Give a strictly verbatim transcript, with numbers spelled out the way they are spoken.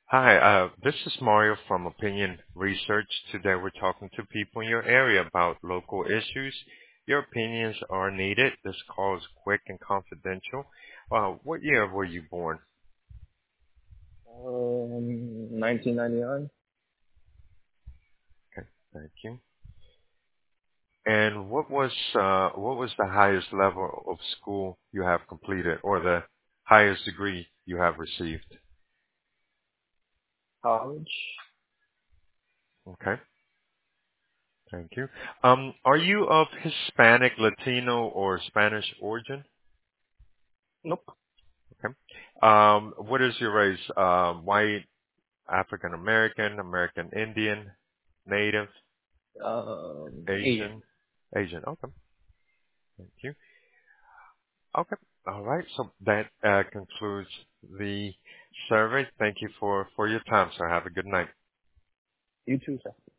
Hi, uh, this is Mario from Opinion Research. Today we're talking to people in your area about local issues. Your opinions are needed. This call is quick and confidential. Uh, what year were you born? Um, nineteen ninety-nine. Okay, thank you. And what was uh, what was the highest level of school you have completed, or the highest degree you have received? College. Okay, thank you. Um, are you of Hispanic, Latino, or Spanish origin? Nope. Okay. Um, what is your race? Um, white, African American, American Indian, Native, Um, Asian. Asian, Asian. Okay. Thank you. Okay. All right. So that uh, concludes the survey. Thank you for for your time, sir. Have a good night. You too, sir.